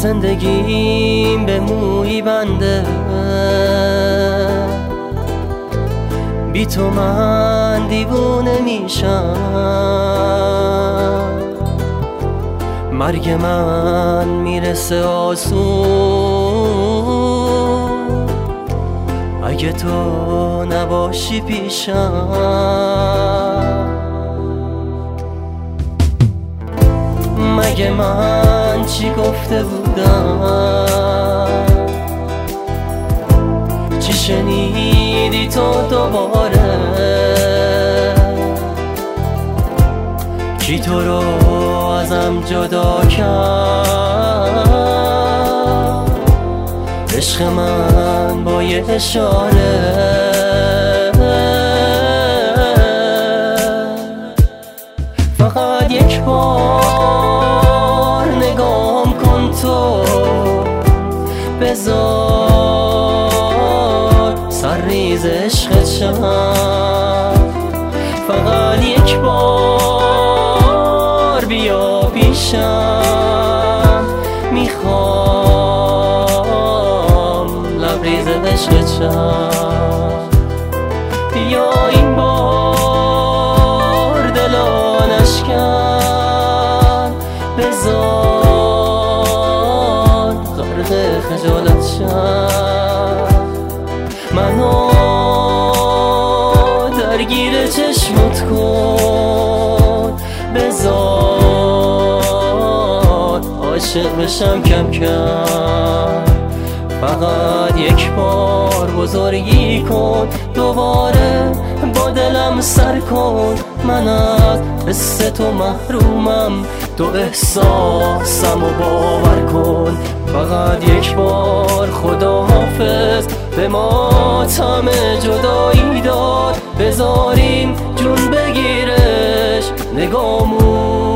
زندگیم به مویی بنده، بی تو من دیوونه میشم. مرگ من میرسه آسون اگه تو نباشی پیشم. مگه من چی گفته بودم، چی شنیدی تو دوباره؟ کی تو رو ازم جدا کرد؟ عشق من با یه اشاره فقط یک بار نگام کن تو، بذار سرریز عشق چند. فقط یک بار بیا پیشم، میخوام لبریز عشق چند. بیا این بار دلو نشکن، بذار غرق خجالت شم. منو درگیر چشمت کن، بذار عاشق بشم کم کم. فقط یک بار بزرگی کن، دوباره با دلم سر کن. من از حس تو محرومم، تو احساسم و باور کن. فقط یک بار خداحافظ، به ماتم جدایی داد، بذاریم جون بگیرش نگامون